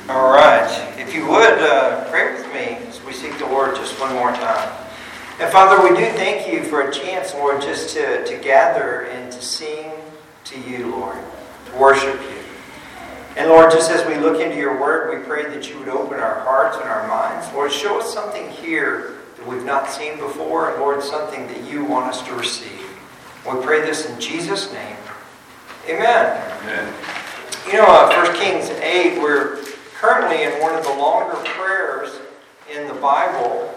All right. If you would, pray with me as we seek the Lord just one more time. And Father, we do thank you for a chance, Lord, just to gather and to sing to you, Lord, to worship you. And Lord, just as we look into your word, we pray that you would open our hearts and our minds. Lord, show us something here that we've not seen before, and Lord, something that you want us to receive. We pray this in Jesus' name. Amen. Amen. You know, 1 Kings 8, we're currently in one of the longer prayers in the Bible.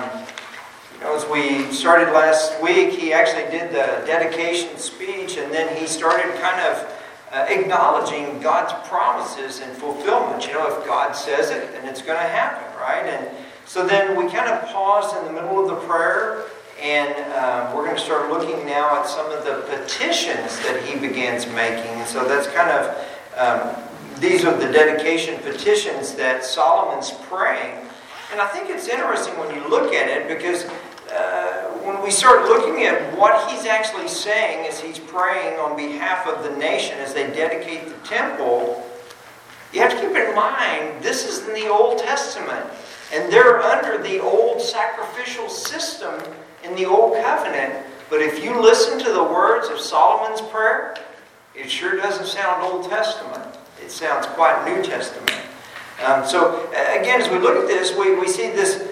As we started last week, he actually did the dedication speech, and then he started kind of acknowledging God's promises and fulfillment. You know, if God says it, then it's going to happen, right? And so then we kind of paused in the middle of the prayer, and we're going to start looking now at some of the petitions that he begins making. And so that's kind of, these are the dedication petitions that Solomon's praying. And I think it's interesting when you look at it, because when we start looking at what he's actually saying as he's praying on behalf of the nation as they dedicate the temple, you have to keep in mind, this is in the Old Testament. And they're under the old sacrificial system in the Old Covenant. But if you listen to the words of Solomon's prayer, it sure doesn't sound Old Testament. It sounds quite New Testament. So again, as we look at this, we see this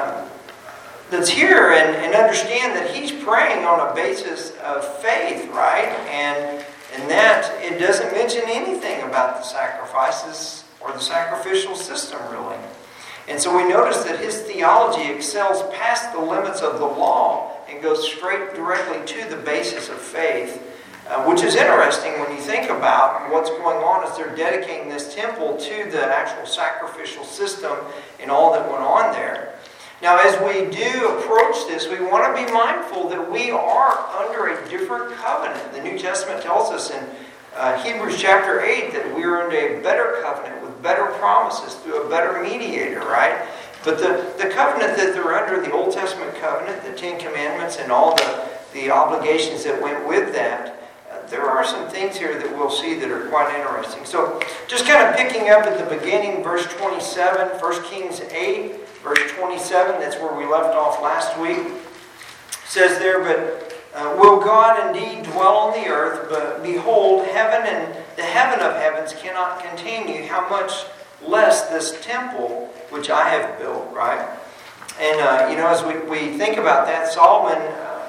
that's here and understand that he's praying on a basis of faith, right? And that it doesn't mention anything about the sacrifices or the sacrificial system, really. And so we notice that his theology excels past the limits of the law and goes straight directly to the basis of faith, which is interesting when you think about what's going on as they're dedicating this temple to the actual sacrificial system and all that went on there. Now, as we do approach this, we want to be mindful that we are under a different covenant. The New Testament tells us in Hebrews chapter 8 that we're under a better covenant with better promises through a better mediator, right? But the covenant that they're under, the Old Testament covenant, the Ten Commandments and all the obligations that went with that, there are some things here that we'll see that are quite interesting. So just kind of picking up at the beginning, verse 27, 1 Kings 8, verse 27, that's where we left off last week. It says there, but will God indeed dwell on the earth? But behold, heaven and the heaven of heavens cannot contain you. How much less this temple which I have built, right? And, as we think about that, Solomon,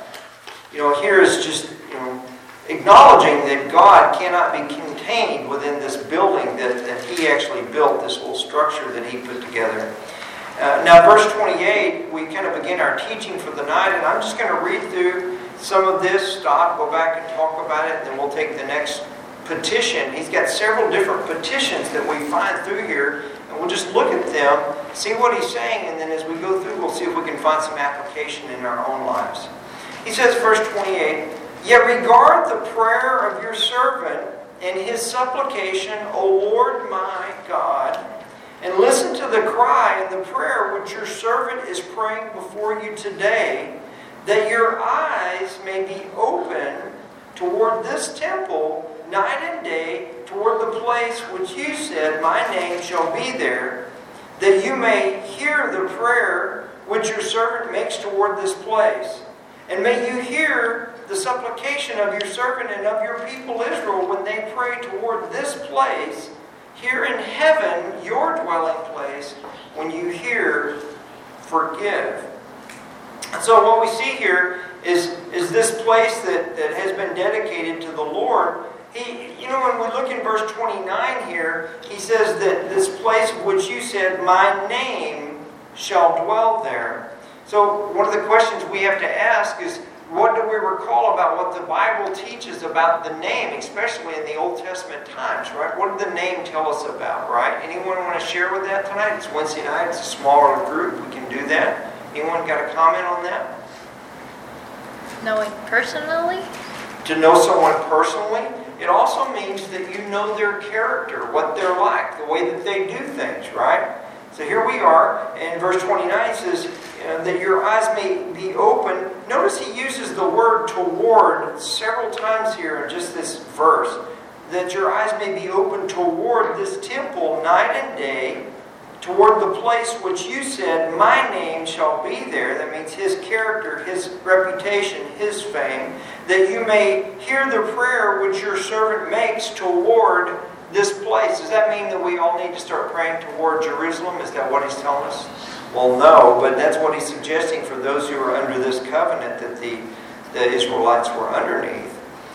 here is just, acknowledging that God cannot be contained within this building that he actually built, this whole structure that he put together. Now, verse 28, we kind of begin our teaching for the night, and I'm just going to read through some of this, stop, go back and talk about it, and then we'll take the next petition. He's got several different petitions that we find through here, and we'll just look at them, see what he's saying, and then as we go through, we'll see if we can find some application in our own lives. He says, verse 28, yet regard the prayer of your servant and his supplication, O Lord my God, and listen to the cry and the prayer which your servant is praying before you today, that your eyes may be open toward this temple night and day, toward the place which you said, my name shall be there, that you may hear the prayer which your servant makes toward this place. And may you hear the supplication of your servant and of your people Israel when they pray toward this place, here in heaven, your dwelling place, when you hear, forgive. And so what we see here is this place that has been dedicated to the Lord. When we look in verse 29 here, he says that this place which you said, my name shall dwell there. So one of the questions we have to ask is, what do we recall about what the Bible teaches about the name, especially in the Old Testament times, right? What did the name tell us about, right? Anyone want to share with that tonight? It's Wednesday night. It's a smaller group. We can do that. Anyone got a comment on that? Knowing personally? To know someone personally. It also means that you know their character, what they're like, the way that they do things, right? So here we are, in verse 29 it says, that your eyes may be open. Notice he uses the word toward several times here in just this verse. that your eyes may be open toward this temple night and day, toward the place which you said, my name shall be there. That means his character, his reputation, his fame. That you may hear the prayer which your servant makes toward this place. Does that mean that we all need to start praying toward Jerusalem? Is that what he's telling us? Well, no, but that's what he's suggesting for those who are under this covenant that the Israelites were underneath.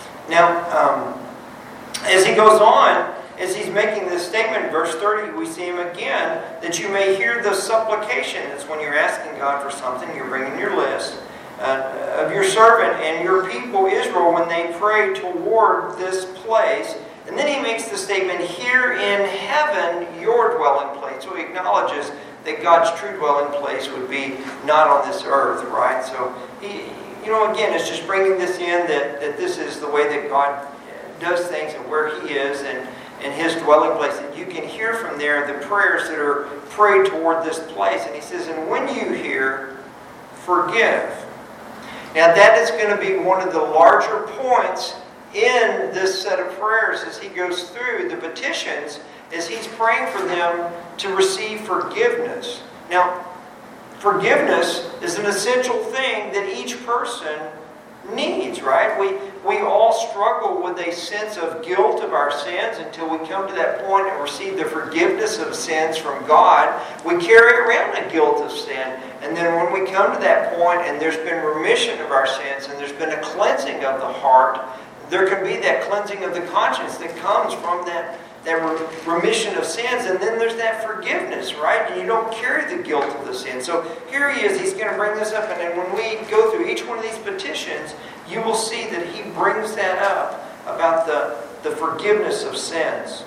Now, as he goes on, as he's making this statement, verse 30, we see him again, that you may hear the supplication. It's when you're asking God for something, you're bringing your list, of your servant and your people Israel when they pray toward this place. And then he makes the statement, here in heaven, your dwelling place. So he acknowledges that God's true dwelling place would be not on this earth, right? So he, again, it's just bringing this in that this is the way that God does things and where he is and his dwelling place. And you can hear from there the prayers that are prayed toward this place. And he says, and when you hear, forgive. Now that is going to be one of the larger points in this set of prayers as he goes through the petitions, as he's praying for them to receive forgiveness. Now, forgiveness is an essential thing that each person needs, right? We all struggle with a sense of guilt of our sins until we come to that point and receive the forgiveness of sins from God. We carry around the guilt of sin. And then when we come to that point and there's been remission of our sins and there's been a cleansing of the heart, there can be that cleansing of the conscience that comes from that remission of sins, and then there's that forgiveness, right? And you don't carry the guilt of the sin. So here he is, he's going to bring this up, and then when we go through each one of these petitions, you will see that he brings that up about the forgiveness of sins.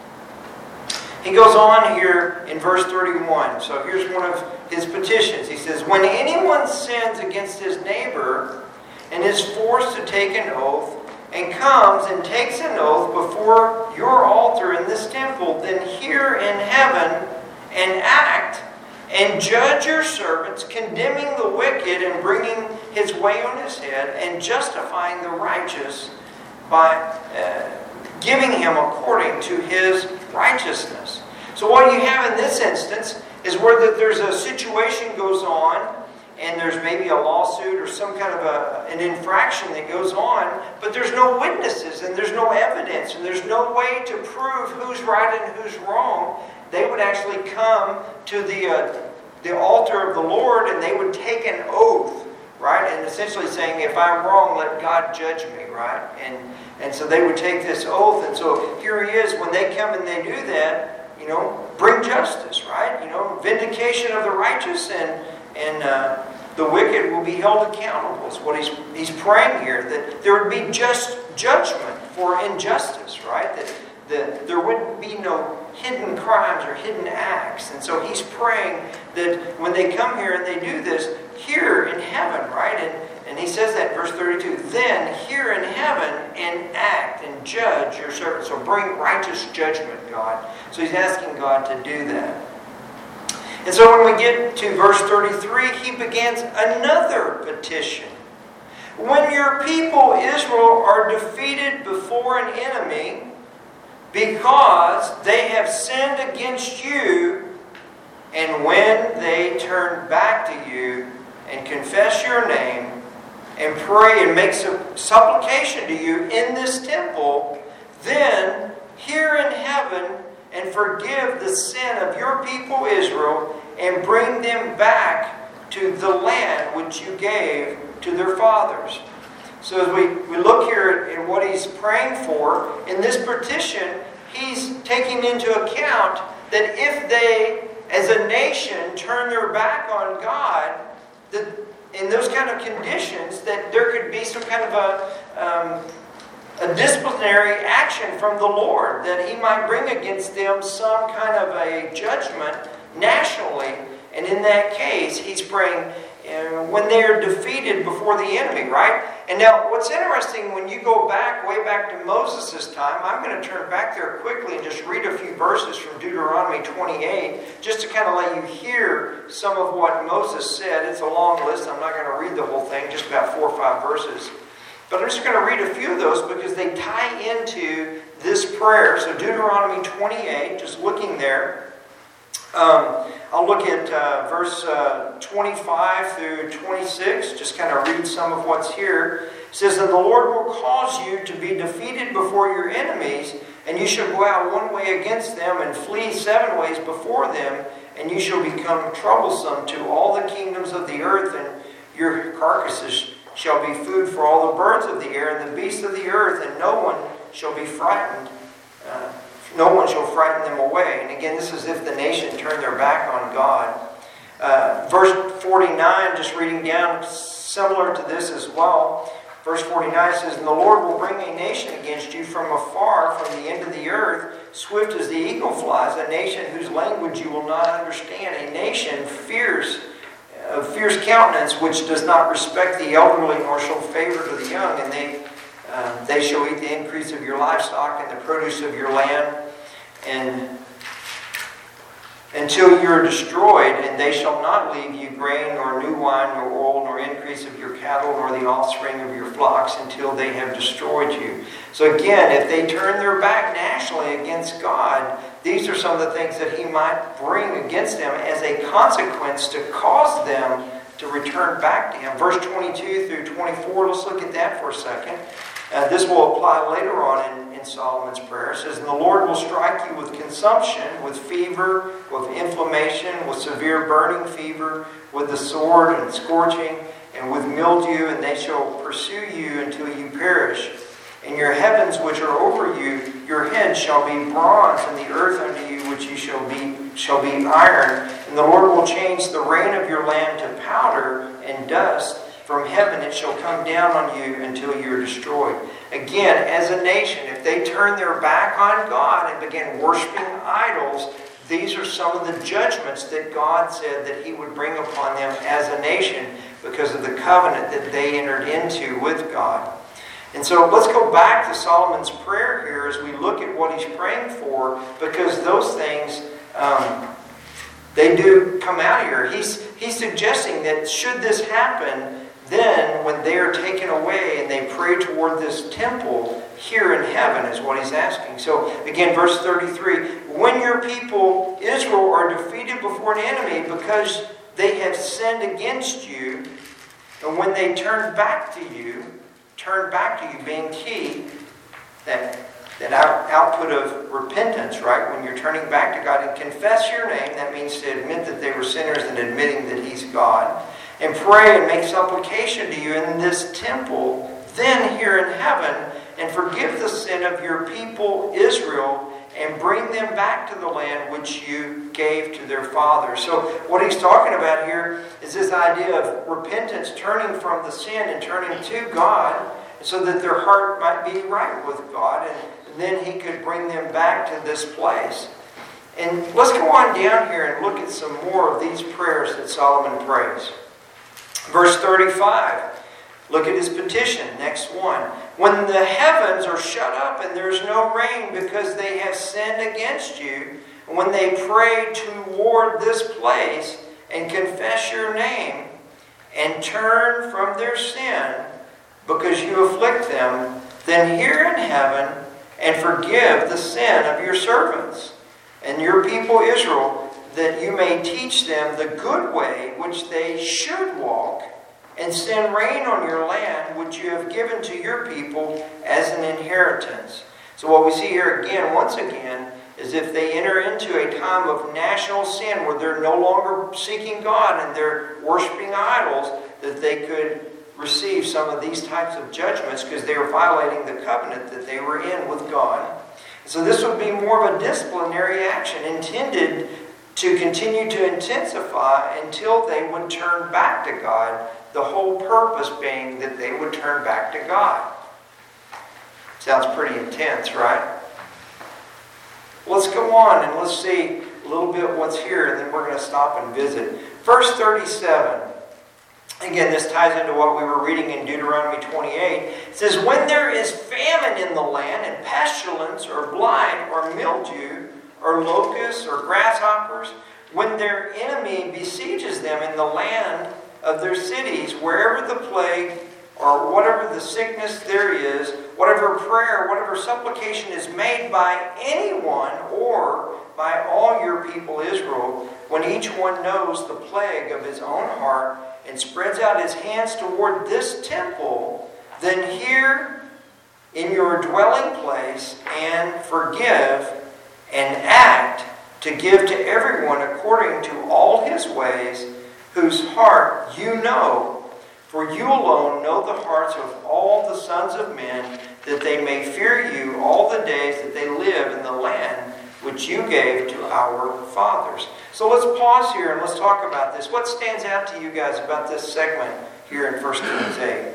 He goes on here in verse 31. So here's one of his petitions. He says, when anyone sins against his neighbor and is forced to take an oath, and comes and takes an oath before your altar in this temple, then hear in heaven and act and judge your servants, condemning the wicked and bringing his way on his head, and justifying the righteous by giving him according to his righteousness. So what you have in this instance is where there's a situation goes on, and there's maybe a lawsuit or some kind of an infraction that goes on, but there's no witnesses and there's no evidence and there's no way to prove who's right and who's wrong. They would actually come to the altar of the Lord and they would take an oath, right? And essentially saying, if I'm wrong, let God judge me, right? And so they would take this oath. And so here he is, when they come and they do that, bring justice, right? Vindication of the righteous and the wicked will be held accountable. Is what he's praying here, that there would be just judgment for injustice, right? That there would be no hidden crimes or hidden acts. And so he's praying that when they come here and they do this, here in heaven, right? And he says that in verse 32, then here in heaven and act and judge your servants. So bring righteous judgment, God. So he's asking God to do that. And so when we get to verse 33, he begins another petition. When your people Israel are defeated before an enemy because they have sinned against you, and when they turn back to you and confess your name and pray and make supplication to you in this temple, then hear in heaven and forgive the sin of your people Israel, and bring them back to the land which you gave to their fathers. So as we look here at what he's praying for, in this petition, he's taking into account that if they, as a nation, turn their back on God, that in those kind of conditions, that there could be some kind of a disciplinary action from the Lord, that he might bring against them some kind of a judgment nationally. And in that case, he's praying when they are defeated before the enemy, right? And now, what's interesting, when you go back, way back to Moses' time, I'm going to turn back there quickly and just read a few verses from Deuteronomy 28, just to kind of let you hear some of what Moses said. It's a long list. I'm not going to read the whole thing, just about 4 or 5 verses. But I'm just going to read a few of those because they tie into this prayer. So Deuteronomy 28, just looking there. I'll look at verse 25 through 26, just kind of read some of what's here. It says that the Lord will cause you to be defeated before your enemies, and you shall go out one way against them and flee 7 ways before them, and you shall become troublesome to all the kingdoms of the earth, and your carcasses shall be food for all the birds of the air and the beasts of the earth, and no one shall be frightened. No one shall frighten them away. And again, this is if the nation turned their back on God. Verse 49, just reading down, similar to this as well. Verse 49 says, "And the Lord will bring a nation against you from afar, from the end of the earth, swift as the eagle flies, a nation whose language you will not understand, a nation fierce countenance, which does not respect the elderly nor show favor to the young, and they shall eat the increase of your livestock and the produce of your land, and until you are destroyed, and they shall not leave you grain, nor new wine, nor oil, nor increase of your cattle, nor the offspring of your flocks, until they have destroyed you." So again, if they turn their back nationally against God, these are some of the things that He might bring against them as a consequence to cause them to return back to Him. Verse 22 through 24, let's look at that for a second. This will apply later on in Solomon's prayer. It says, "And the Lord will strike you with consumption, with fever, with inflammation, with severe burning fever, with the sword and scorching, and with mildew, and they shall pursue you until you perish. And your heavens which are over you, your head shall be bronze, and the earth under you which you shall be iron. And the Lord will change the rain of your land to powder and dust. From heaven it shall come down on you until you are destroyed." Again, as a nation, if they turn their back on God and begin worshiping idols, these are some of the judgments that God said that He would bring upon them as a nation because of the covenant that they entered into with God. And so let's go back to Solomon's prayer here as we look at what he's praying for, because those things, they do come out here. He's suggesting that should this happen, then when they are taken away and they pray toward this temple here in heaven is what he's asking. So again, verse 33, "When your people Israel are defeated before an enemy because they have sinned against you, and when they turn back to you being key, that output of repentance, right? When you're turning back to God and confess your name, that means to admit that they were sinners and admitting that He's God, and pray and make supplication to you in this temple, then here in heaven, and forgive the sin of your people Israel, and bring them back to the land which you gave to their fathers." So what he's talking about here is this idea of repentance, turning from the sin and turning to God, so that their heart might be right with God, and then He could bring them back to this place. And let's go on down here and look at some more of these prayers that Solomon prays. Verse 35, look at his petition, next one. "When the heavens are shut up and there's no rain because they have sinned against you, and when they pray toward this place and confess your name and turn from their sin because you afflict them, then hear in heaven and forgive the sin of your servants and your people Israel, that you may teach them the good way which they should walk, and send rain on your land which you have given to your people as an inheritance." So what we see here again, once again, is if they enter into a time of national sin where they're no longer seeking God and they're worshiping idols, that they could receive some of these types of judgments because they were violating the covenant that they were in with God. So this would be more of a disciplinary action intended to continue to intensify until they would turn back to God, the whole purpose being that they would turn back to God. Sounds pretty intense, right? Let's go on and let's see a little bit what's here, and then we're going to stop and visit. Verse 37. Again, this ties into what we were reading in Deuteronomy 28. It says, "When there is famine in the land, and pestilence, or blight, or mildew, or locusts, or grasshoppers, when their enemy besieges them in the land of their cities, wherever the plague or whatever the sickness there is, whatever prayer, whatever supplication is made by anyone or by all your people Israel, when each one knows the plague of his own heart and spreads out his hands toward this temple, then hear in your dwelling place and forgive and act to give to everyone according to all his ways, whose heart you know. For you alone know the hearts of all the sons of men, that they may fear you all the days that they live in the land which you gave to our fathers. So let's pause here and let's talk about this. What stands out to you guys about this segment here in 1 Kings 8?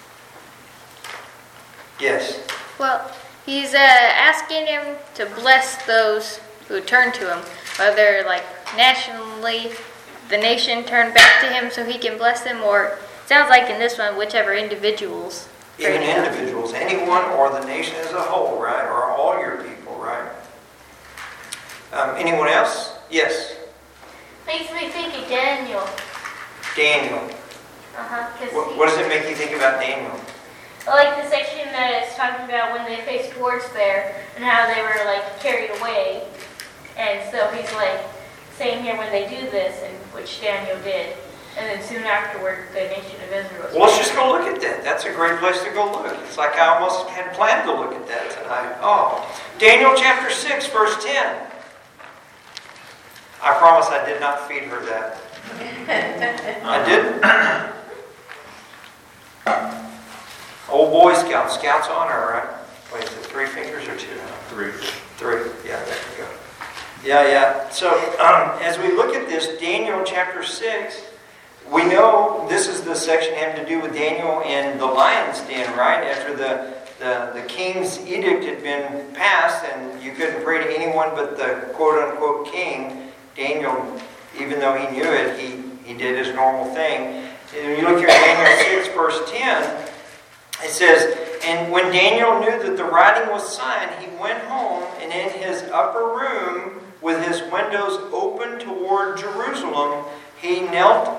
Yes? Well, he's asking him to bless those who turn to him, whether like nationally the nation turned back to him so he can bless them, or sounds like in this one, whichever individuals. Even individuals, anyone or the nation as a whole, right? Or all your people, right? Anyone else? Yes? Makes me think of Daniel. Daniel. What does it make you think about Daniel? I like the section that is talking about when they faced dwarves there and how they were like carried away. And so he's like saying here when they do this, and which Daniel did. And then soon afterward, the nation of Israel. Well, let's just go look at that. That's a great place to go look. It's like I almost had planned to look at that tonight. Oh, Daniel chapter 6, verse 10. I promise I did not feed her that. I didn't. Old Boy Scout. Scout's honor, right? Wait, is it 3 fingers or 2? 3. 3. Yeah, there we go. Yeah. So, as we look at this, Daniel chapter 6, we know this is the section having to do with Daniel in the lion's den, right? After the king's edict had been passed and you couldn't pray to anyone but the quote-unquote king, Daniel, even though he knew it, he did his normal thing. And when you look here at Daniel 6, verse 10, it says, "And when Daniel knew that the writing was signed, he went home, and in his upper room, with his windows open toward Jerusalem, he knelt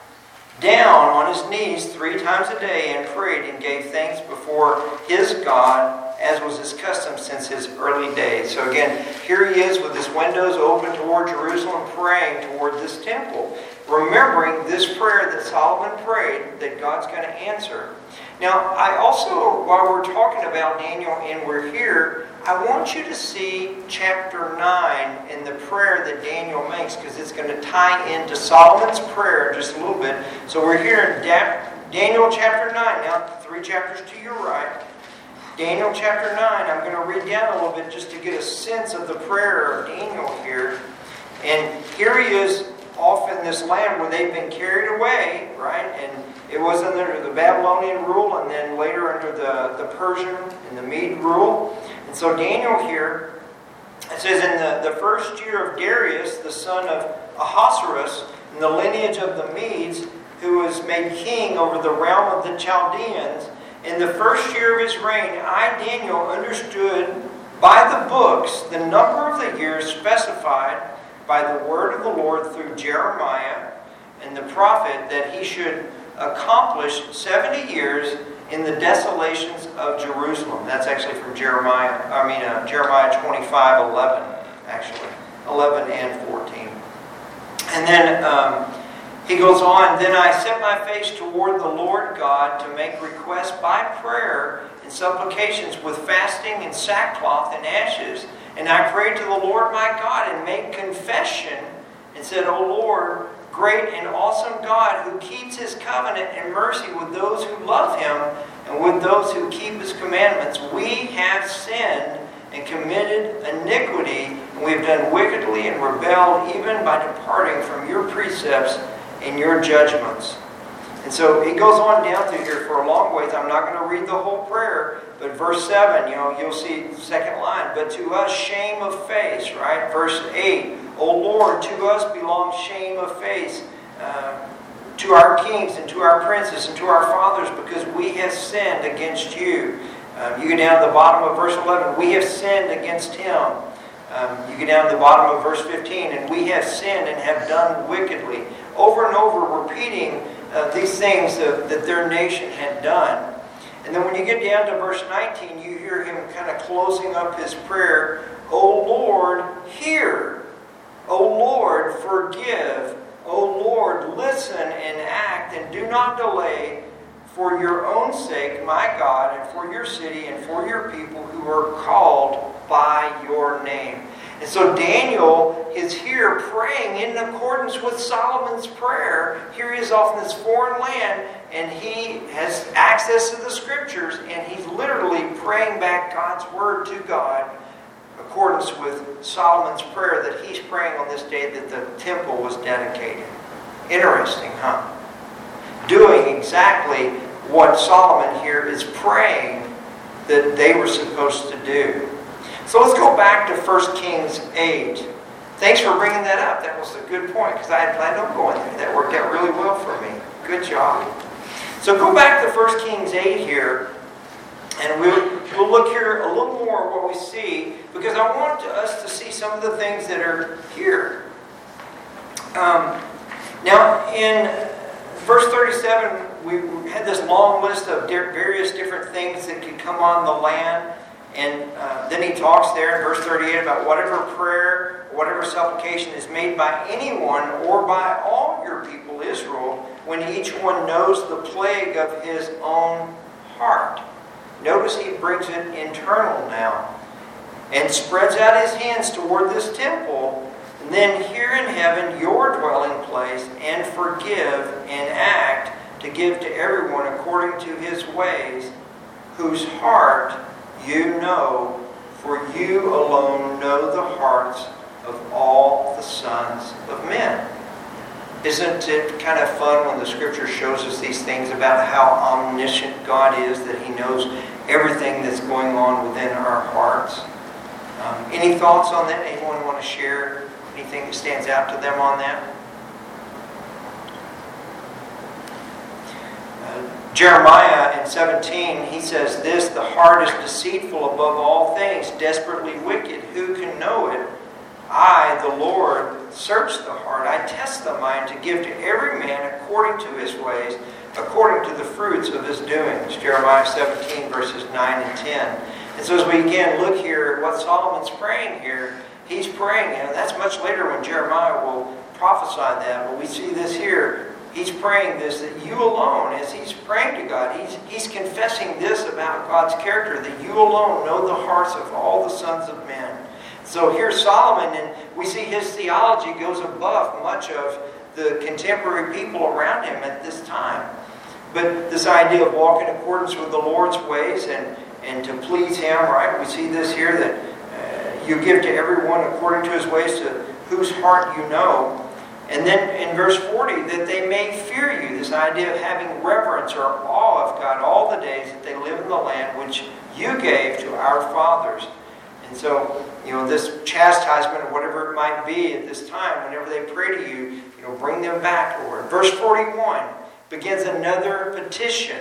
down on his knees 3 times a day and prayed and gave thanks before his God, as was his custom since his early days." So again, here he is with his windows open toward Jerusalem, praying toward this temple, remembering this prayer that Solomon prayed that God's going to answer. Now, I also, while we're talking about Daniel and we're here, I want you to see chapter 9 and the prayer that Daniel makes, because it's going to tie into Solomon's prayer just a little bit. So we're here in Daniel chapter 9. Now, 3 chapters to your right. Daniel chapter 9. I'm going to read down a little bit just to get a sense of the prayer of Daniel here. And here he is off in this land where they've been carried away, right? And it was under the Babylonian rule, and then later under the Persian and the Mede rule. And so Daniel here, it says, in the first year of Darius, the son of Ahasuerus, in the lineage of the Medes, who was made king over the realm of the Chaldeans, in the first year of his reign, I, Daniel, understood by the books the number of the years specified by the word of the Lord through Jeremiah and the prophet, that he should accomplish 70 years in the desolations of Jerusalem. That's actually from Jeremiah 25:11, actually. 11 and 14. And then he goes on, "Then I set my face toward the Lord God to make requests by prayer and supplications with fasting and sackcloth and ashes. And I prayed to the Lord my God and made confession and said, O Lord, great and awesome God, who keeps his covenant and mercy with those who love him and with those who keep his commandments, we have sinned and committed iniquity, and we have done wickedly and rebelled even by departing from your precepts and your judgments." And so he goes on down through here for a long ways. I'm not going to read the whole prayer, but verse 7, you'll see the second line. "But to us shame of face," right? Verse 8, "O Lord, to us belongs shame of face, to our kings and to our princes and to our fathers, because we have sinned against you." You get down to the bottom of verse 11, "We have sinned against him." You get down to the bottom of verse 15, "And we have sinned and have done wickedly." Over and over repeating these things that their nation had done. And then when you get down to verse 19, you hear him kind of closing up his prayer. O Lord, hear. O Lord, forgive. O Lord, listen and act, and do not delay, for your own sake, my God, and for your city and for your people who are called by your name. And so Daniel is here praying in accordance with Solomon's prayer. Here he is off in this foreign land, and he has access to the Scriptures, and he's literally praying back God's Word to God in accordance with Solomon's prayer that he's praying on this day that the temple was dedicated. Interesting, huh? Doing exactly what Solomon here is praying that they were supposed to do. So let's go back to 1 Kings 8. Thanks for bringing that up. That was a good point because I had planned on going there. That worked out really well for me. Good job. So go back to 1 Kings 8 here, and we'll look here a little more at what we see, because I want us to see some of the things that are here. Now, in verse 37, we had this long list of various different things that could come on the land. And then he talks there in verse 38 about whatever prayer, whatever supplication is made by anyone or by all your people Israel, when each one knows the plague of his own heart. Notice he brings it internal now. And spreads out his hands toward this temple. And then here in heaven, your dwelling place, and forgive and act to give to everyone according to his ways, whose heart you know, for you alone know the hearts of all the sons of men. Isn't it kind of fun when the Scripture shows us these things about how omniscient God is, that He knows everything that's going on within our hearts? Any thoughts on that? Anyone want to share anything that stands out to them on that? Jeremiah in 17, he says this, the heart is deceitful above all things, desperately wicked. Who can know it? I, the Lord, search the heart. I test the mind to give to every man according to his ways, according to the fruits of his doings. Jeremiah 17, verses 9 and 10. And so as we again look here at what Solomon's praying here, he's praying, and that's much later when Jeremiah will prophesy that, but we see this here. He's praying this, that you alone, as he's praying to God, he's confessing this about God's character, that you alone know the hearts of all the sons of men. So here's Solomon, and we see his theology goes above much of the contemporary people around him at this time. But this idea of walking in accordance with the Lord's ways and to please Him, right? We see this here that you give to everyone according to his ways, to whose heart you know. And then in verse 40, that they may fear you, this idea of having reverence or awe of God all the days that they live in the land which you gave to our fathers. And so, this chastisement or whatever it might be at this time, whenever they pray to you, bring them back, Lord. Verse 41 begins another petition.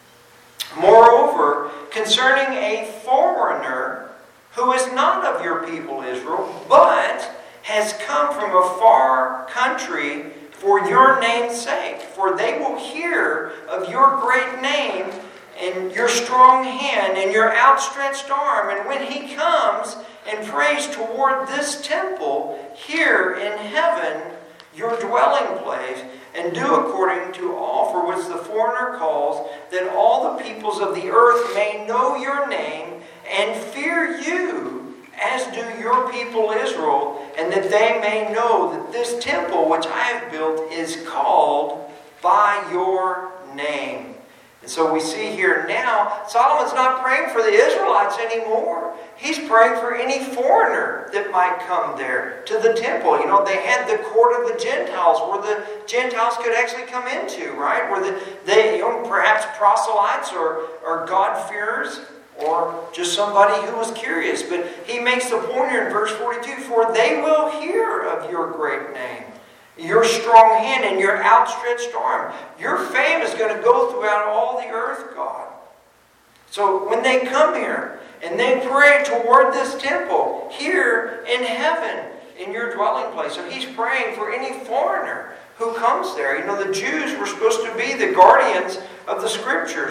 Moreover, concerning a foreigner who is not of your people Israel, but has come from a far country for your name's sake. For they will hear of your great name and your strong hand and your outstretched arm. And when he comes and prays toward this temple here in heaven, your dwelling place, and do according to all for which the foreigner calls, that all the peoples of the earth may know your name and fear you, as do your people Israel, and that they may know that this temple which I have built is called by your name. And so we see here now, Solomon's not praying for the Israelites anymore. He's praying for any foreigner that might come there to the temple. They had the court of the Gentiles where the Gentiles could actually come into, right? Where they perhaps proselytes or God-fearers, or just somebody who was curious. But he makes the point here in verse 42, for they will hear of your great name, your strong hand and your outstretched arm. Your fame is going to go throughout all the earth, God. So when they come here and they pray toward this temple here in heaven, in your dwelling place. So he's praying for any foreigner who comes there. The Jews were supposed to be the guardians of the Scriptures.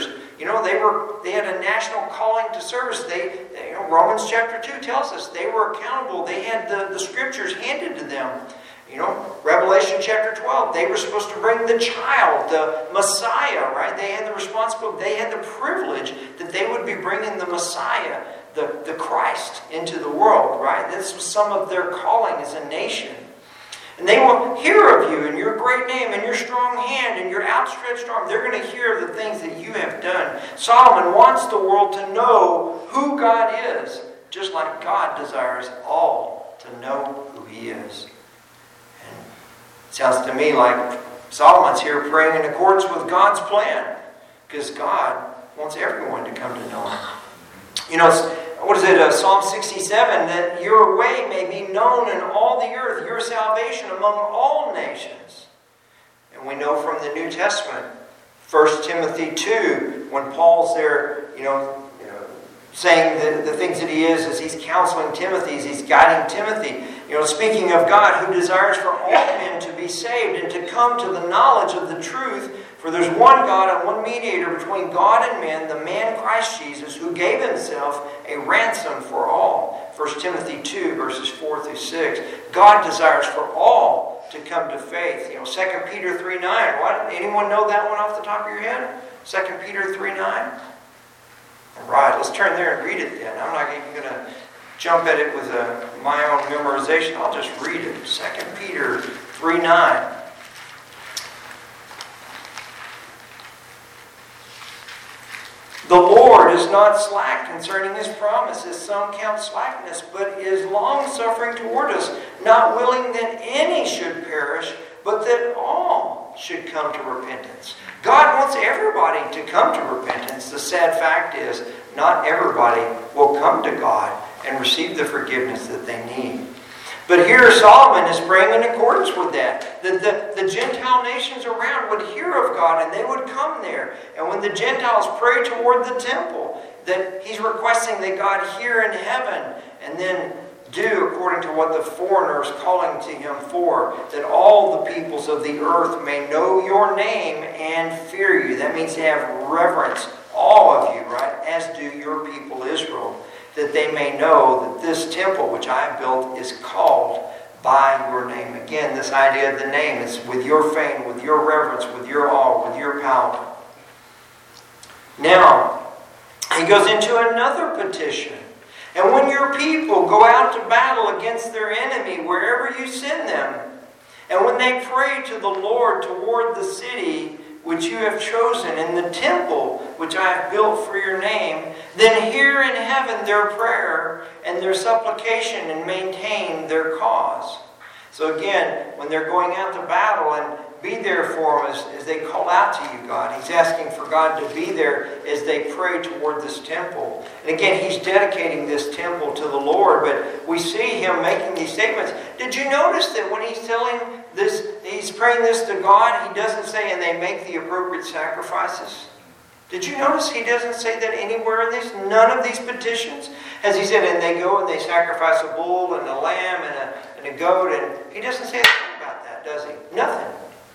They had a national calling to service. Romans chapter 2 tells us they were accountable. They had the scriptures handed to them. Revelation chapter 12, they were supposed to bring the child, the Messiah, right? They had the responsibility, they had the privilege that they would be bringing the Messiah, the Christ, into the world, right? This was some of their calling as a nation. And they will hear of you and your great name and your strong hand and your outstretched arm. They're going to hear of the things that you have done. Solomon wants the world to know who God is, just like God desires all to know who He is. And it sounds to me like Solomon's here praying in accordance with God's plan, because God wants everyone to come to know Him. Psalm 67, that your way may be known in all the earth, your salvation among all nations. And we know from the New Testament, 1 Timothy 2, when Paul's there, saying the things that he is as he's counseling Timothy, as he's guiding Timothy. Speaking of God, who desires for all men to be saved and to come to the knowledge of the truth. For there's one God and one mediator between God and men, the man Christ Jesus, who gave Himself a ransom for all. 1 Timothy 2, verses 4 through 6. God desires for all to come to faith. 2 Peter 3:9. What? Anyone know that one off the top of your head? 2 Peter 3:9? All right, let's turn there and read it then. I'm not even going to jump at it with my own memorization. I'll just read it. 2 Peter 3:9. The Lord is not slack concerning His promise, as some count slackness, but is long-suffering toward us, not willing that any should perish, but that all should come to repentance. God wants everybody to come to repentance. The sad fact is, not everybody will come to God and receive the forgiveness that they need. But here Solomon is praying in accordance with that. That the Gentile nations around would hear of God and they would come there. And when the Gentiles pray toward the temple, that he's requesting that God hear in heaven and then do according to what the foreigner is calling to him for. That all the peoples of the earth may know your name and fear you. That means to have reverence, all of you, right? As do your people Israel. That they may know that this temple which I have built is called by your name. Again, this idea of the name is with your fame, with your reverence, with your awe, with your power. Now, he goes into another petition. And when your people go out to battle against their enemy, wherever you send them, and when they pray to the Lord toward the city which you have chosen, in the temple which I have built for your name, then hear in heaven their prayer and their supplication and maintain their cause. So again, when they're going out to battle, and be there for them as they call out to you, God. He's asking for God to be there as they pray toward this temple. And again, he's dedicating this temple to the Lord, but we see him making these statements. Did you notice that when he's telling this, he's praying this to God, he doesn't say, and they make the appropriate sacrifices? Did you notice he doesn't say that anywhere in these? None of these petitions? As he said, and they go and they sacrifice a bull and a lamb and a goat, and he doesn't say anything about that, does he? Nothing.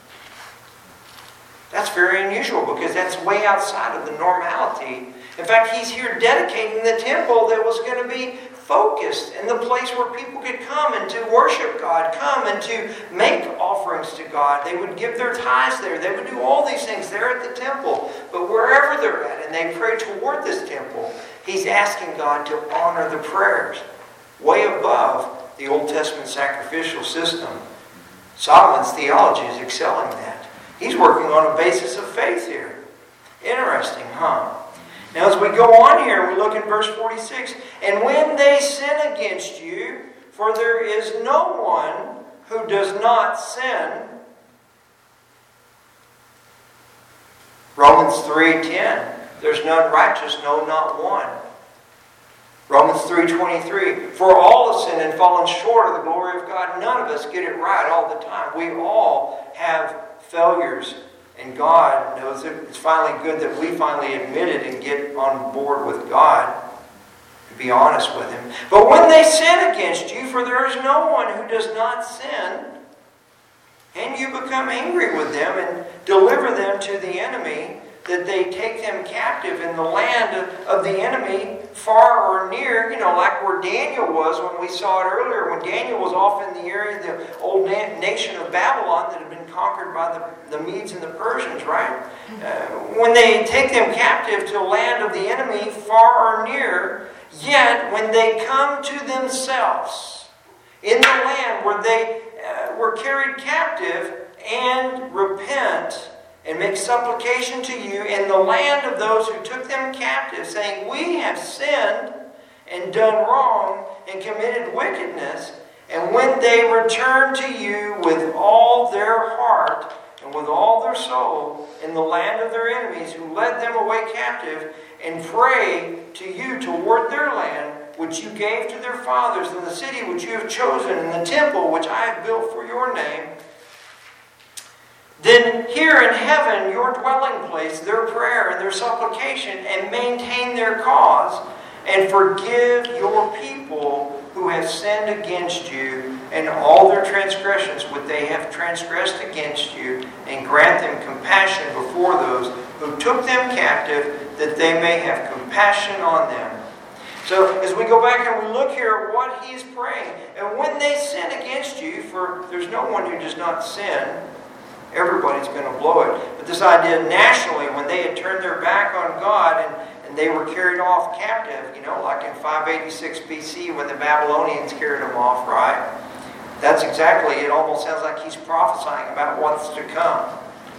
That's very unusual because that's way outside of the normality. In fact, he's here dedicating the temple that was going to be focused and the place where people could come and to worship God, come and to make offerings to God. They would give their tithes there. They would do all these things there at the temple. But wherever they're at and they pray toward this temple, he's asking God to honor the prayers way above the Old Testament sacrificial system. Solomon's theology is excelling that. He's working on a basis of faith here. Interesting, huh? Now as we go on here, we look in verse 46. And when they sin against you, for there is no one who does not sin. Romans 3:10. There's none righteous, no, not one. Romans 3:23. For all have sinned and fallen short of the glory of God. None of us get it right all the time. We all have failures, and God knows it. It's finally good that we finally admit it and get on board with God and be honest with Him. But when they sin against you, for there is no one who does not sin, and you become angry with them and deliver them to the enemy, that they take them captive in the land of the enemy, far or near, like where Daniel was when we saw it earlier, when Daniel was off in the area of the old nation of Babylon that had been conquered by the Medes and the Persians, right? When they take them captive to the land of the enemy, far or near, yet when they come to themselves in the land where they were carried captive and repent and make supplication to you in the land of those who took them captive, saying, we have sinned and done wrong and committed wickedness, and when they return to you with all their heart and with all their soul in the land of their enemies who led them away captive, and pray to you toward their land, which you gave to their fathers, in the city which you have chosen, in the temple which I have built for your name, then hear in heaven, your dwelling place, their prayer and their supplication, and maintain their cause, and forgive your people who have sinned against you, and all their transgressions which they have transgressed against you, and grant them compassion before those who took them captive, that they may have compassion on them. So as we go back and we look here at what he's praying, and when they sin against you, for there's no one who does not sin, everybody's going to blow it. But this idea nationally, when they had turned their back on God and they were carried off captive, like in 586 BC when the Babylonians carried them off, right? That's exactly, it almost sounds like he's prophesying about what's to come.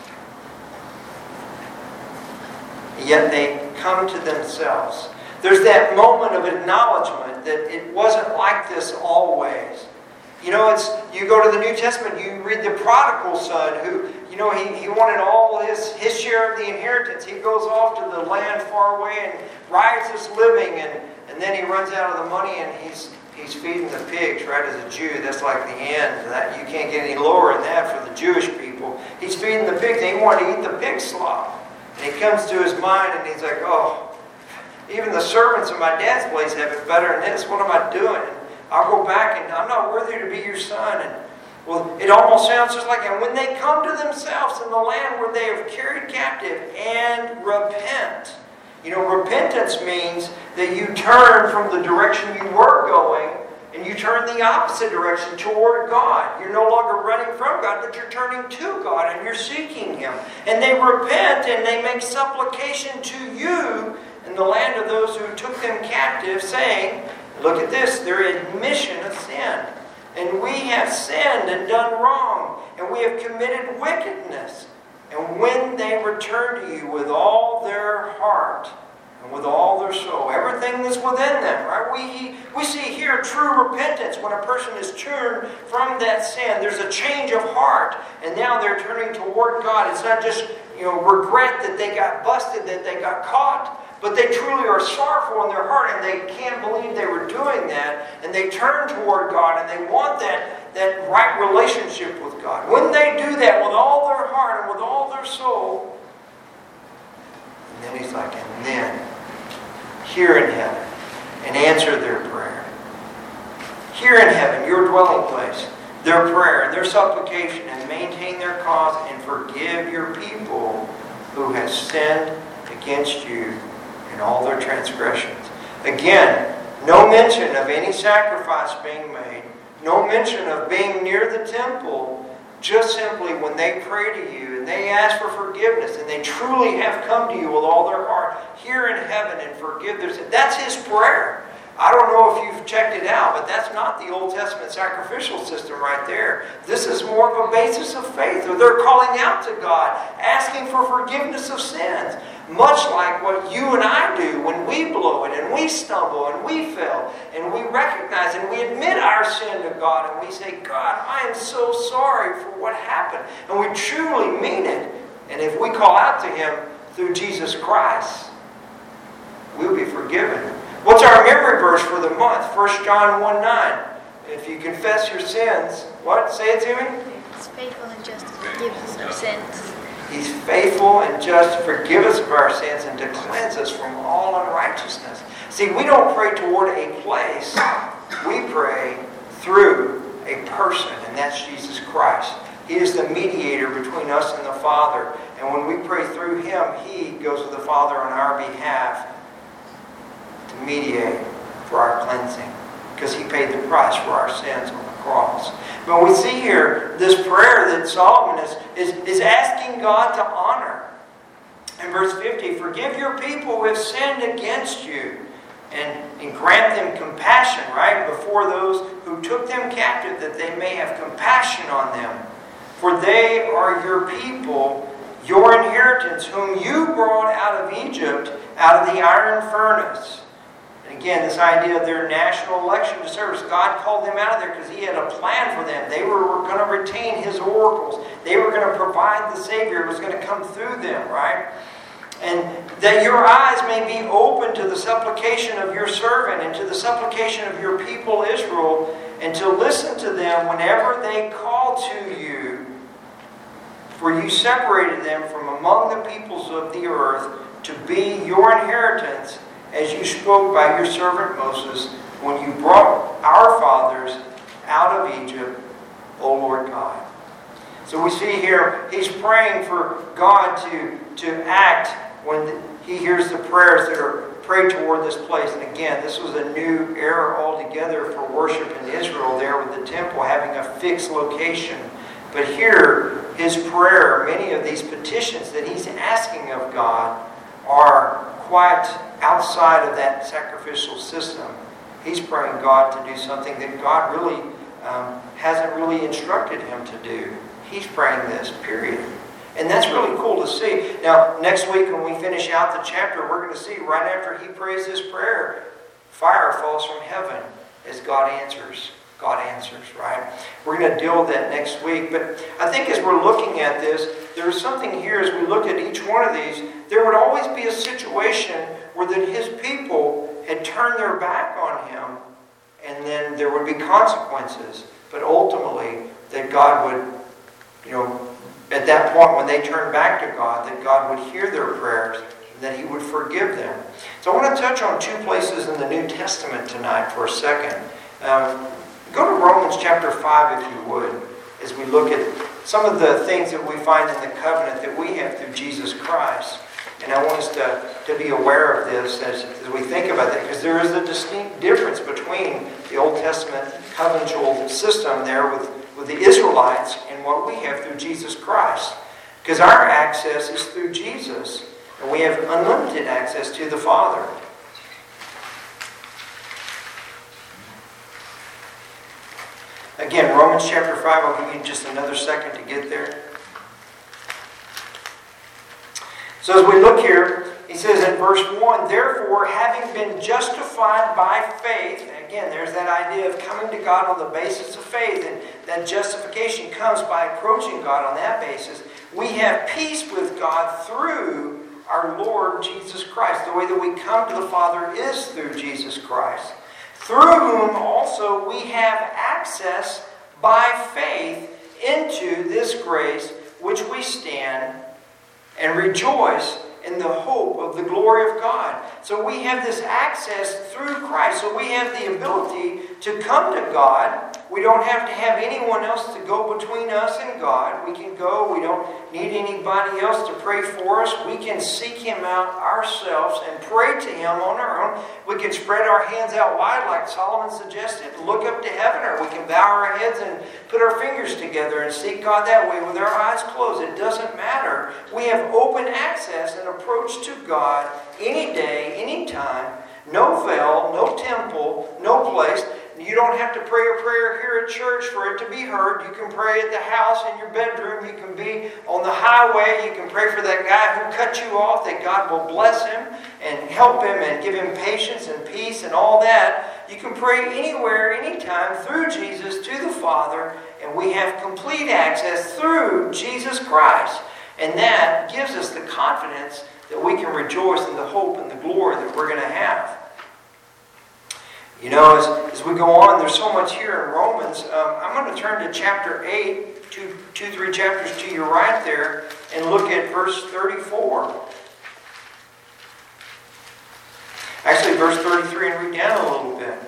Yet they come to themselves. There's that moment of acknowledgement that it wasn't like this always. You go to the New Testament, you read the prodigal son who, he wanted all his share of the inheritance. He goes off to the land far away and riotous living, and then he runs out of the money and he's feeding the pigs, right? As a Jew, that's like the end. You can't get any lower than that for the Jewish people. He's feeding the pigs and he wanted to eat the pig slop. And he comes to his mind and he's like, oh, even the servants of my dad's place have it better than this. What am I doing? I'll go back and I'm not worthy to be your son. And it almost sounds just like, and when they come to themselves in the land where they have carried captive and repent. Repentance means that you turn from the direction you were going and you turn the opposite direction toward God. You're no longer running from God, but you're turning to God and you're seeking Him. And they repent and they make supplication to you in the land of those who took them captive, saying, look at this, their admission of sin. And we have sinned and done wrong, and we have committed wickedness. And when they return to you with all their heart and with all their soul, everything that's within them, right? We see here true repentance when a person is turned from that sin. There's a change of heart, and now they're turning toward God. It's not just regret that they got busted, that they got caught, but they truly are sorrowful in their heart, and they can't believe they were doing that, and they turn toward God, and they want that right relationship with God. When they do that with all their heart and with all their soul, and then he's like, and then hear in heaven and answer their prayer. Hear in heaven, your dwelling place, their prayer and their supplication, and maintain their cause, and forgive your people who have sinned against you in all their transgressions. Again, no mention of any sacrifice being made, no mention of being near the temple, just simply when they pray to you and they ask for forgiveness and they truly have come to you with all their heart, hear in heaven and forgive their sin. That's his prayer. I don't know if you've checked it out, but that's not the Old Testament sacrificial system right there. This is more of a basis of faith. Or they're calling out to God, asking for forgiveness of sins. Much like what you and I do when we blow it and we stumble and we fail and we recognize and we admit our sin to God and we say, God, I am so sorry for what happened. And we truly mean it. And if we call out to Him through Jesus Christ, we'll be forgiven. What's our memory verse for the month? 1 John 1:9. If you confess your sins, what? Say it to me. He's faithful and just to forgive us our sins. He's faithful and just to forgive us of our sins and to cleanse us from all unrighteousness. See, we don't pray toward a place. We pray through a person, and that's Jesus Christ. He is the mediator between us and the Father. And when we pray through Him, He goes to the Father on our behalf to mediate for our cleansing, because He paid the price for our sins on the cross. But we see here this prayer that Solomon is asking God to honor. In verse 50, forgive your people who have sinned against you, and grant them compassion, right, before those who took them captive, that they may have compassion on them. For they are your people, your inheritance, whom you brought out of Egypt, out of the iron furnace. And again, this idea of their national election to service. God called them out of there because He had a plan for them. They were going to retain His oracles. They were going to provide the Savior. It was going to come through them, right? And that your eyes may be open to the supplication of your servant and to the supplication of your people Israel, and to listen to them whenever they call to you. For you separated them from among the peoples of the earth to be your inheritance, as you spoke by your servant Moses, when you brought our fathers out of Egypt, O Lord God. So we see here, he's praying for God to act when he hears the prayers that are prayed toward this place. And again, this was a new era altogether for worship in Israel, there with the temple having a fixed location. But here, his prayer, many of these petitions that he's asking of God are quite outside of that sacrificial system. He's praying God to do something that God really hasn't really instructed him to do. He's praying this, period. And that's really cool to see. Now, next week when we finish out the chapter, we're going to see right after he prays this prayer, fire falls from heaven as God answers. God answers, right? We're going to deal with that next week. But I think as we're looking at this, there's something here as we look at each one of these. There would always be a situation where that his people had turned their back on him, and then there would be consequences. But ultimately, that God would, at that point when they turned back to God, that God would hear their prayers, and that He would forgive them. So I want to touch on two places in the New Testament tonight for a second. Go to Romans chapter 5 if you would, as we look at some of the things that we find in the covenant that we have through Jesus Christ. And I want us to be aware of this as we think about that, because there is a distinct difference between the Old Testament covenantal system there with the Israelites and what we have through Jesus Christ. Because our access is through Jesus, and we have unlimited access to the Father. Again, Romans chapter 5, I'll give you just another second to get there. So as we look here, he says in verse 1, therefore, having been justified by faith, and again, there's that idea of coming to God on the basis of faith, and that justification comes by approaching God on that basis. We have peace with God through our Lord Jesus Christ. The way that we come to the Father is through Jesus Christ, through whom also we have access by faith into this grace which we stand and rejoice in the hope of the glory of God. So we have this access through Christ. So we have the ability to come to God. We don't have to have anyone else to go between us and God. We can go. We don't need anybody else to pray for us. We can seek Him out ourselves and pray to Him on our own. We can spread our hands out wide like Solomon suggested, look up to heaven, or we can bow our heads and put our fingers together and seek God that way with our eyes closed. It doesn't matter. We have open access and approach to God any day, any time. No veil, no temple, no place. You don't have to pray a prayer here at church for it to be heard. You can pray at the house, in your bedroom. You can be on the highway. You can pray for that guy who cut you off, that God will bless him and help him and give him patience and peace and all that. You can pray anywhere, anytime through Jesus to the Father, and we have complete access through Jesus Christ. And that gives us the confidence that we can rejoice in the hope and the glory that we're going to have. As we go on, there's so much here in Romans. I'm going to turn to chapter 8, 3 chapters to your right there, and look at verse 34. Actually, verse 33, and read down a little bit.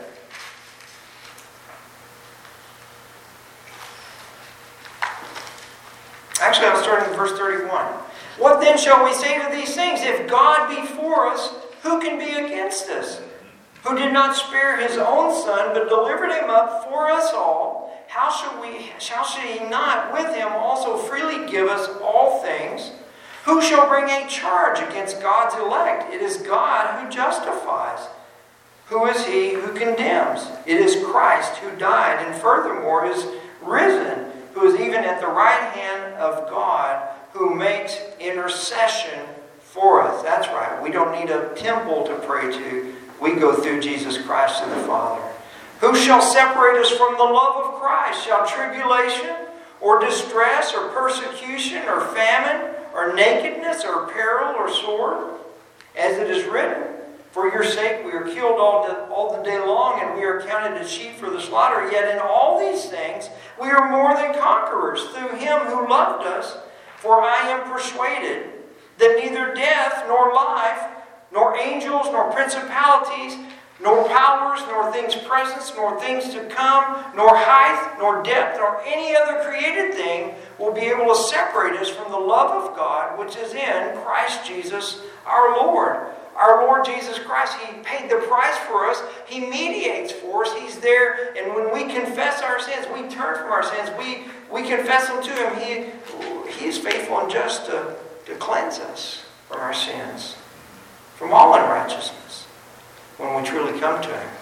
Actually, I'm starting in verse 31. What then shall we say to these things? If God be for us, who can be against us? Who did not spare his own Son, but delivered him up for us all, how shall he not with him also freely give us all things? Who shall bring a charge against God's elect? It is God who justifies. Who is he who condemns? It is Christ who died, and furthermore is risen, who is even at the right hand of God, who makes intercession for us. That's right. We don't need a temple to pray to. We go through Jesus Christ to the Father. Who shall separate us from the love of Christ? Shall tribulation, or distress, or persecution, or famine, or nakedness, or peril, or sword? As it is written, for your sake we are killed all the day long, and we are counted as sheep for the slaughter. Yet in all these things we are more than conquerors through him who loved us. For I am persuaded that neither death, nor life, nor angels, nor principalities, nor powers, nor things present, nor things to come, nor height, nor depth, nor any other created thing will be able to separate us from the love of God which is in Christ Jesus our Lord. Our Lord Jesus Christ, He paid the price for us. He mediates for us. He's there. And when we confess our sins, we turn from our sins. We confess them to Him. He is faithful and just to cleanse us from our sins, from all unrighteousness, when we truly come to Him.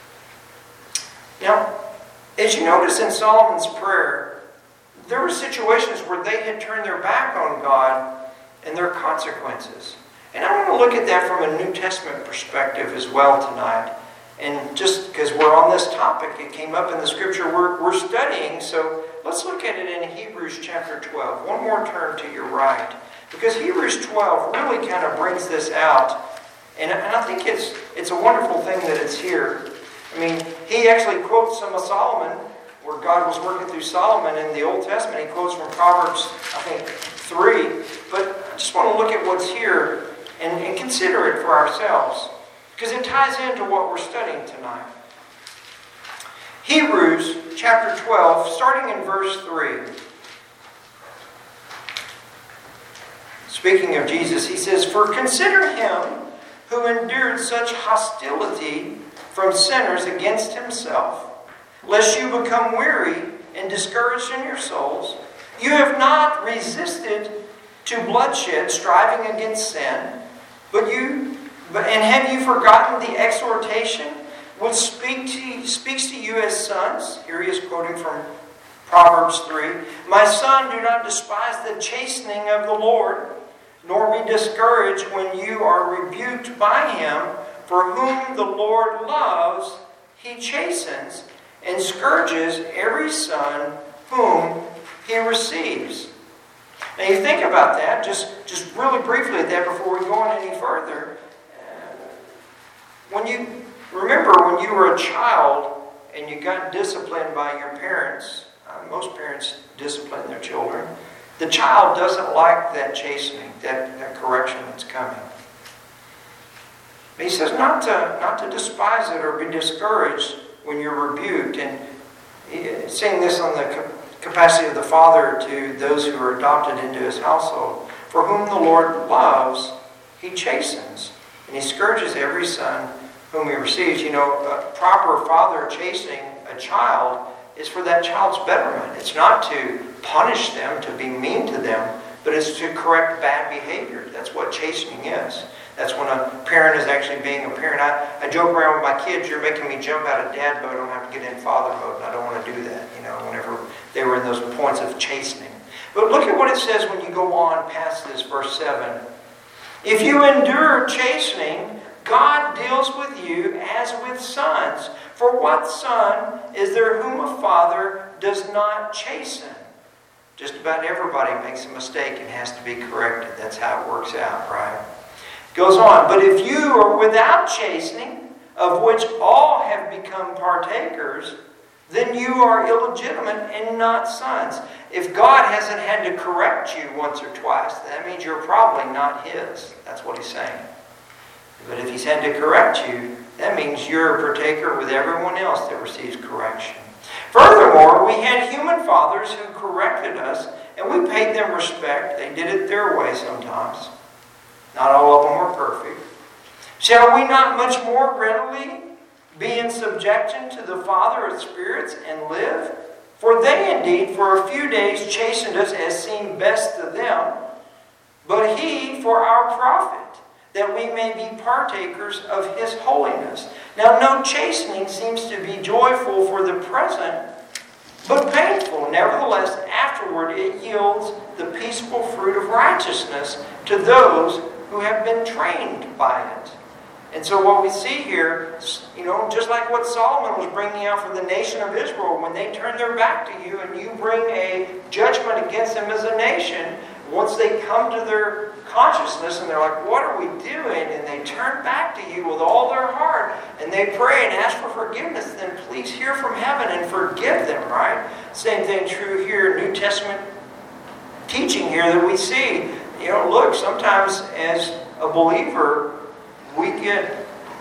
Now, as you notice in Solomon's prayer, there were situations where they had turned their back on God and there are consequences. And I want to look at that from a New Testament perspective as well tonight. And just because we're on this topic, it came up in the scripture we're studying, so let's look at it in Hebrews chapter 12. One more turn to your right. Because Hebrews 12 really kind of brings this out. And I think it's a wonderful thing that it's here. I mean, he actually quotes some of Solomon, where God was working through Solomon in the Old Testament. He quotes from Proverbs, I think, 3. But I just want to look at what's here and consider it for ourselves, because it ties into what we're studying tonight. Hebrews chapter 12, starting in verse 3. Speaking of Jesus, he says, "For consider him who endured such hostility from sinners against himself, lest you become weary and discouraged in your souls. You have not resisted to bloodshed, striving against sin, and have you forgotten the exhortation which speaks to you as sons?" Here he is quoting from Proverbs 3. "My son, do not despise the chastening of the Lord, nor be discouraged when you are rebuked by him. For whom the Lord loves, he chastens, and scourges every son whom he receives." Now you think about that, just really briefly at that before we go on any further. When you were a child and you got disciplined by your parents, most parents discipline their children, the child doesn't like that chastening, that correction that's coming. But he says not to despise it or be discouraged when you're rebuked. And he's saying this on the capacity of the Father to those who are adopted into his household. "For whom the Lord loves, he chastens, and he scourges every son whom he receives." You know, a proper father chastening a child is for that child's betterment. It's not to punish them, to be mean to them, but it's to correct bad behavior. That's what chastening is. That's when a parent is actually being a parent. I joke around with my kids, "You're making me jump out of dad mode. I don't have to get in father mode, and I don't want to do that," whenever they were in those points of chastening. But look at what it says when you go on past this, verse 7. "If you endure chastening, God deals with you as with sons. For what son is there whom a father does not chasten?" Just about everybody makes a mistake and has to be corrected. That's how it works out, right? Goes on, "But if you are without chastening, of which all have become partakers, then you are illegitimate and not sons." If God hasn't had to correct you once or twice, that means you're probably not his. That's what he's saying. But if he's had to correct you, that means you're a partaker with everyone else that receives correction. "Furthermore, we had human fathers fathers who corrected us, and we paid them respect. They did it their way sometimes. Not all of them were perfect. Shall we not much more readily be in subjection to the Father of spirits and live? For they indeed for a few days chastened us as seemed best to them, but He for our profit, that we may be partakers of His holiness. Now no chastening seems to be joyful for the present, but painful. Nevertheless, afterward it yields the peaceful fruit of righteousness to those who have been trained by it. And so what we see here, just like what Solomon was bringing out for the nation of Israel, when they turn their back to you and you bring a judgment against them as a nation, once they come to their consciousness and they're like, what are we doing? And they turn back to you with all their heart and they pray and ask for forgiveness, then please hear from heaven and forgive them, right? Same thing true here, New Testament teaching here that we see. Look, sometimes as a believer, we get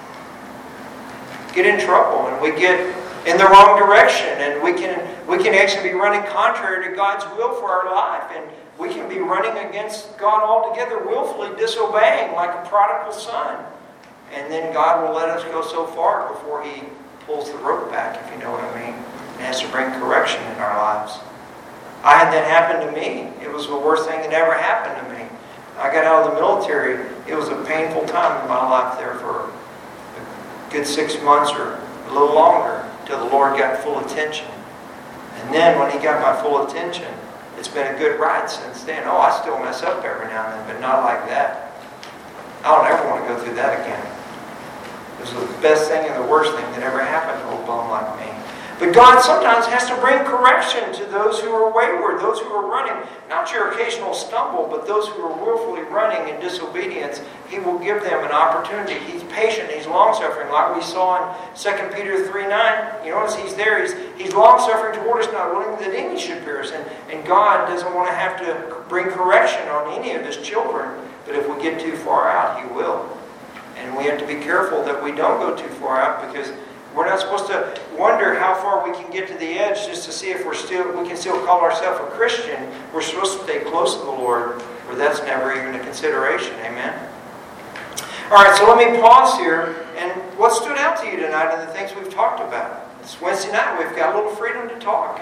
in trouble and we get in the wrong direction, and we can actually be running contrary to God's will for our life, and we can be running against God altogether, willfully disobeying like a prodigal son. And then God will let us go so far before He pulls the rope back, if you know what I mean, and has to bring correction in our lives. I had that happen to me. It was the worst thing that ever happened to me. I got out of the military. It was a painful time in my life there for a good 6 months or a little longer till the Lord got full attention. And then when He got my full attention, it's been a good ride since then. Oh, I still mess up every now and then, but not like that. I don't ever want to go through that again. It was the best thing and the worst thing that ever happened to a bum like me. But God sometimes has to bring correction to those who are wayward, those who are running. Not your occasional stumble, but those who are willfully running in disobedience. He will give them an opportunity. He's patient. He's long-suffering. Like we saw in 2 Peter 3:9. You notice He's there. He's long-suffering toward us, not willing that any should perish. And God doesn't want to have to bring correction on any of His children. But if we get too far out, He will. And we have to be careful that we don't go too far out, because we're not supposed to wonder how far we can get to the edge just to see if we can still call ourselves a Christian. We're supposed to stay close to the Lord, where that's never even a consideration. Amen? All right, so let me pause here. And what stood out to you tonight in the things we've talked about? It's Wednesday night. We've got a little freedom to talk.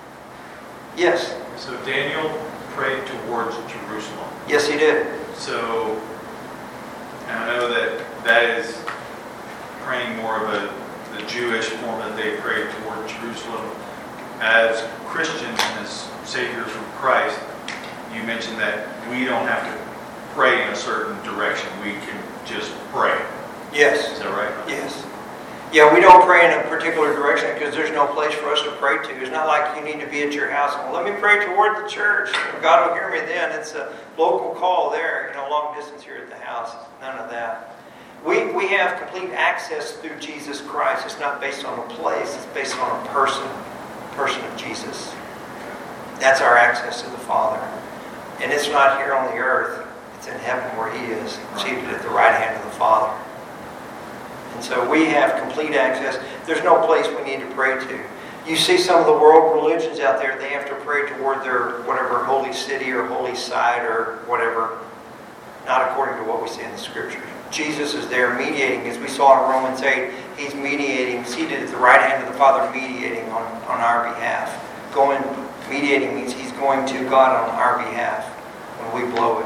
Yes? So Daniel prayed towards Jerusalem. Yes, he did. So, and I know that is praying more of the Jewish form that they prayed toward Jerusalem. As Christians and as Saviors from Christ, you mentioned that we don't have to pray in a certain direction. We can just pray. Yes. Is that right? Yes. Yeah, we don't pray in a particular direction because there's no place for us to pray to. It's not like you need to be at your house and, let me pray toward the church. God will hear me then. It's a local call there, long distance here at the house. None of that. We have complete access through Jesus Christ. It's not based on a place. It's based on a person of Jesus. That's our access to the Father. And it's not here on the earth. It's in heaven where He is, seated at the right hand of the Father. And so we have complete access. There's no place we need to pray to. You see some of the world religions out there, they have to pray toward their whatever holy city or holy site or whatever. Not according to what we see in the Scriptures. Jesus is there mediating, as we saw in Romans 8. He's mediating, seated at the right hand of the Father, mediating on our behalf. Mediating means He's going to God on our behalf when we blow it.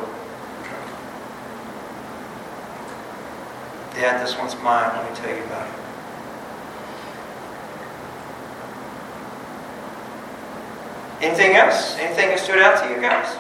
Dad, this one's mine. Let me tell you about it. Anything else? Anything that stood out to you guys?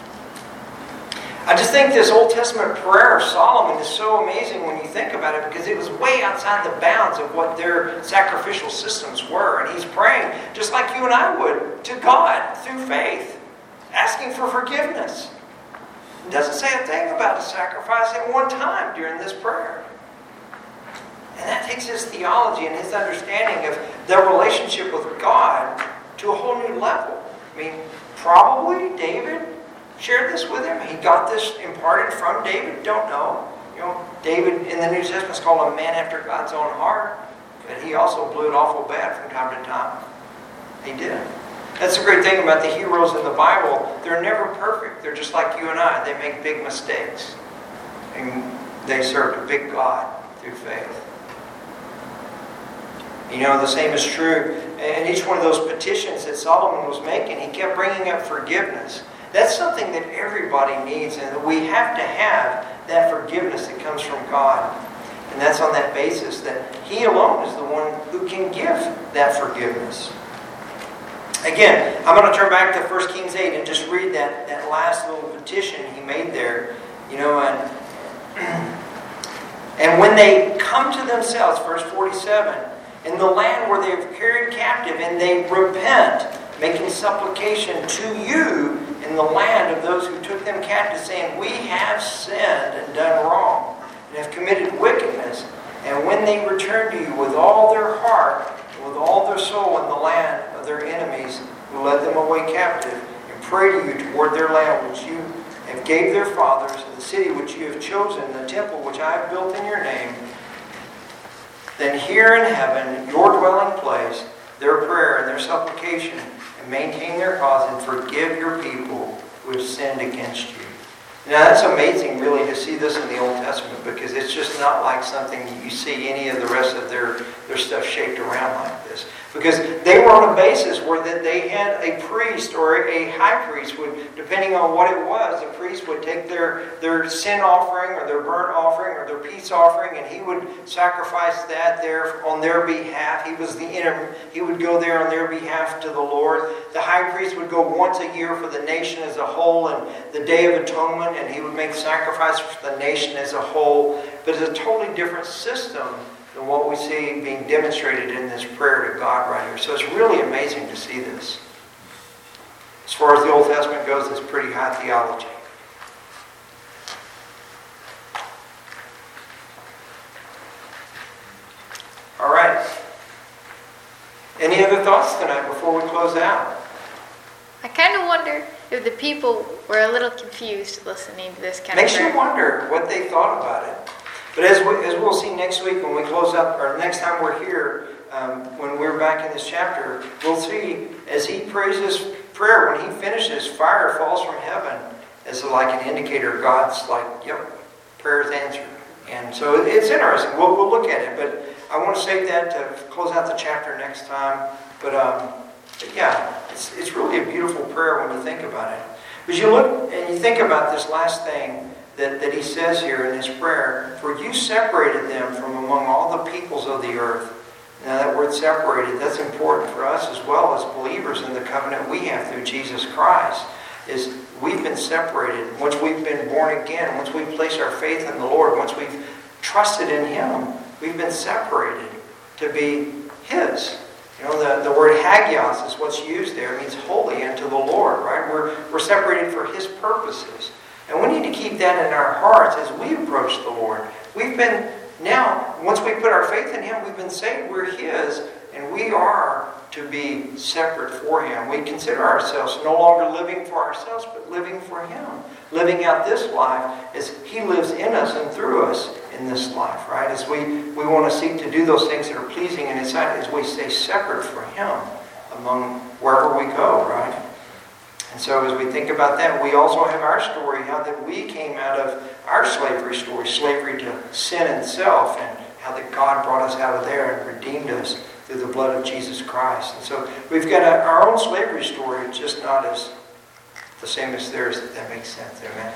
I just think this Old Testament prayer of Solomon is so amazing when you think about it, because it was way outside the bounds of what their sacrificial systems were. And he's praying, just like you and I would, to God through faith, asking for forgiveness. It doesn't say a thing about a sacrifice at one time during this prayer. And that takes his theology and his understanding of their relationship with God to a whole new level. I mean, probably David shared this with him. He got this imparted from David. Don't know. David in the New Testament is called a man after God's own heart. But he also blew it awful bad from time to time. He did. That's the great thing about the heroes in the Bible. They're never perfect. They're just like you and I. They make big mistakes. And they served a big God through faith. The same is true in each one of those petitions that Solomon was making. He kept bringing up forgiveness. That's something that everybody needs, and that we have to have that forgiveness that comes from God. And that's on that basis that He alone is the one who can give that forgiveness. Again, I'm going to turn back to 1 Kings 8 and just read that last little petition he made there. And when they come to themselves, verse 47, in the land where they have carried captive, and they repent, making supplication to you in the land of those who took them captive, saying, we have sinned and done wrong, and have committed wickedness. And when they return to you with all their heart, and with all their soul in the land of their enemies, who led them away captive, and pray to you toward their land which you have gave their fathers, and the city which you have chosen, the temple which I have built in your name, then hear in heaven, your dwelling place, their prayer and their supplication, and maintain their cause, and forgive your people who have sinned against you. Now that's amazing, really, to see this in the Old Testament, because it's just not like something you see any of the rest of their stuff shaped around like this. Because they were on a basis where that they had a priest or a high priest would, depending on what it was, the priest would take their sin offering or their burnt offering or their peace offering, and he would sacrifice that there on their behalf. He was he would go there on their behalf to the Lord. The high priest would go once a year for the nation as a whole, and the Day of Atonement, and he would make sacrifice for the nation as a whole. But it's a totally different system than what we see being demonstrated in this prayer to God right here. So it's really amazing to see this. As far as the Old Testament goes, it's pretty high theology. All right. Any other thoughts tonight before we close out? I kind of wonder if the people were a little confused listening to this kind Makes of prayer. you wonder what they thought about it. But as we'll see next week when we close up, or next time we're here, when we're back in this chapter, we'll see as he prays this prayer, when he finishes, fire falls from heaven as like an indicator. God's like, yep, prayer is answered. And so it's interesting. We'll look at it, but I want to save that to close out the chapter next time. But yeah, it's really a beautiful prayer when you think about it. But you look and you think about this last thing that he says here in his prayer, for you separated them from among all the peoples of the earth. Now that word separated, that's important for us as well as believers in the covenant we have through Jesus Christ, is we've been separated. Once we've been born again, once we've placed our faith in the Lord, once we've trusted in Him, we've been separated to be His. The word hagios is what's used there. It means holy unto the Lord, right? We're separated for His purposes. And we need to keep that in our hearts as we approach the Lord. Once we put our faith in Him, we've been saved. We're His, and we are to be separate for Him. We consider ourselves no longer living for ourselves, but living for Him. Living out this life as He lives in us and through us in this life, right? As we want to seek to do those things that are pleasing in His sight, as we stay separate for Him among wherever we go, right? And so as we think about that, we also have our story, how that we came out of our slavery story, slavery to sin and self, and how that God brought us out of there and redeemed us through the blood of Jesus Christ. And so we've got our own slavery story, it's just not as the same as theirs, if that makes sense. Amen.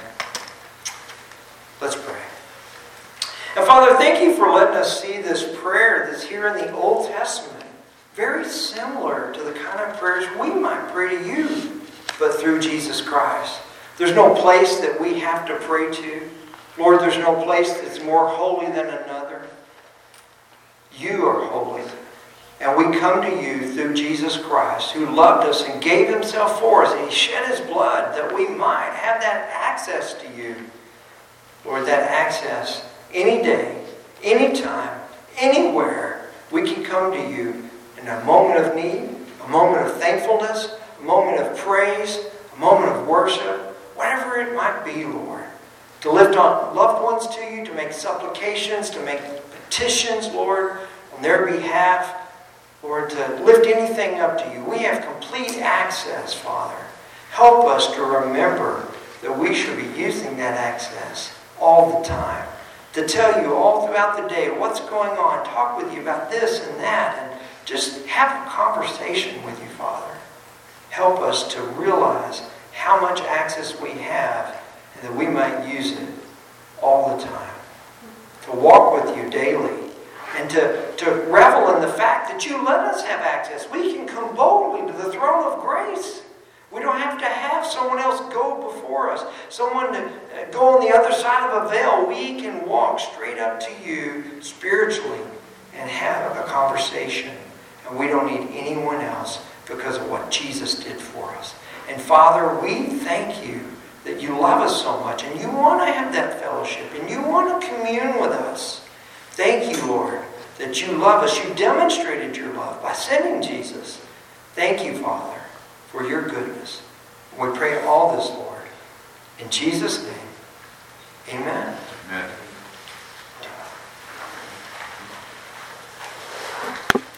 Let's pray. And Father, thank you for letting us see this prayer that's here in the Old Testament. Very similar to the kind of prayers we might pray to you, but through Jesus Christ. There's no place that we have to pray to. Lord, there's no place that's more holy than another. You are holy. And we come to you through Jesus Christ, who loved us and gave Himself for us. And He shed His blood that we might have that access to you. Lord, that access any day, anytime, anywhere, we can come to you in a moment of need, a moment of thankfulness, a moment of praise, a moment of worship, whatever it might be, Lord. To lift on loved ones to you, to make supplications, to make petitions, Lord, on their behalf. Lord, to lift anything up to you. We have complete access, Father. Help us to remember that we should be using that access all the time. To tell you all throughout the day what's going on, talk with you about this and that, and just have a conversation with you, Father. Help us to realize how much access we have and that we might use it all the time. To walk with you daily and to revel in the fact that you let us have access. We can come boldly to the throne of grace. We don't have to have someone else go before us, someone to go on the other side of a veil. We can walk straight up to you spiritually and have a conversation. And we don't need anyone else because of what Jesus did for us. And Father, we thank you that you love us so much and you want to have that fellowship and you want to commune with us. Thank you, Lord, that you love us. You demonstrated your love by sending Jesus. Thank you, Father, for your goodness. We pray all this, Lord, in Jesus' name. Amen. Amen.